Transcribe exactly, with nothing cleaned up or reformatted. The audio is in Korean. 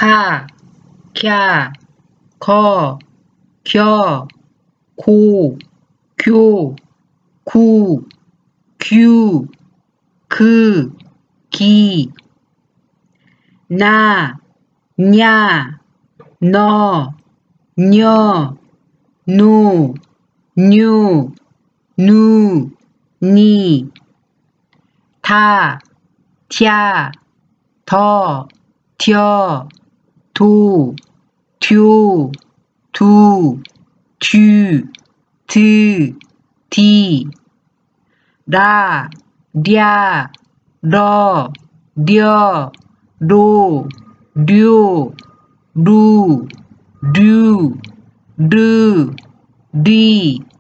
카, 캬, 거, 겨, 고, 교, 구, 규, 그, 기, 나, 냐, 너, 녀, 노, 뉴, 누, 니, 다, 튀야, 더, 텨, 도, 듀, 두, 듀, 드, 디, 라, 랴, 러, 려, 로, 료, 루, 류, 르, 리,